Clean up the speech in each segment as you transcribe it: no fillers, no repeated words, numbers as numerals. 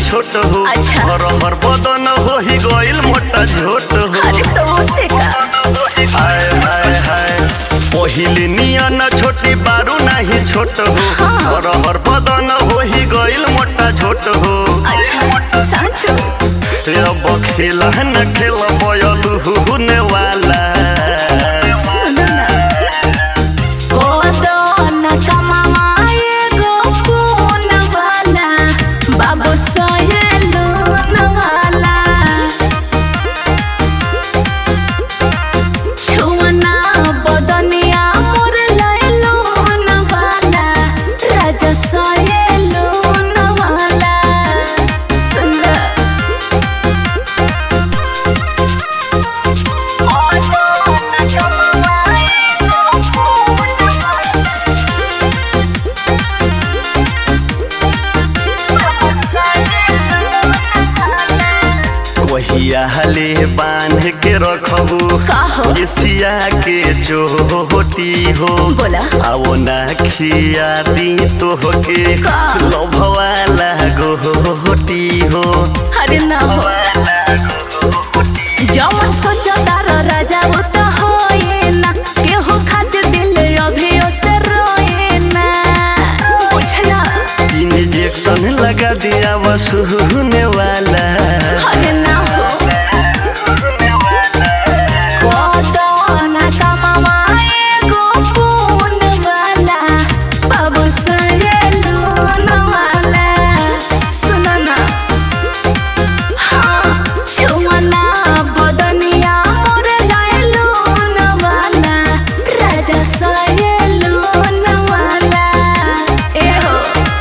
छोट हो। अच्छा। हर बदन हो ही गइल मोटा झोट हो। अरे तो उसे का हाय हाय हाय पहिले नियन छोटी बारू नहीं छोट हो। हर बदन हो ही गइल मोटा झोट हो। अच्छा सांचो अब खेला न खेल बयलू होने वाला। सुनो ना कोदन कमाए गो कौन वाला बाबू सोयलो नवाला छुना बदनिया मोर लैलो नवाला राजा सोयलो नवाला सुंदर कहिया हले बांध के रखबू काहो सिया के चोटी हो। बोला आवो ना खिया दी तो के का? लभवाला गोटी हो। अरे ना हो जवन सोचतार राजा वो तो होए ना केहू खातिर दिल अभी से रोए ना बुझला इंजेक्शन लगा दिया वसूने वाला। अरे ना हो कोदना कमाए गो कौन वाला बाबू सरेलो नवाला सुनो ना हाँ छुमना बदनिया मोर लायलो नवाला राजा सरेलो नवाला ए हो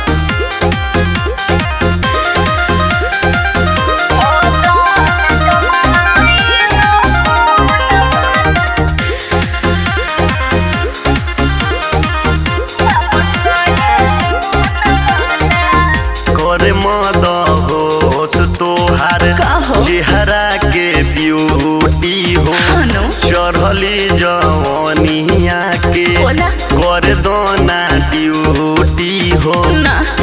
करे मद होश तोहार काहो? चेहरा के ब्यूटी हो। हनो चढ़ली जवनिया के बोला कर दोना ड्यूटी हो। ना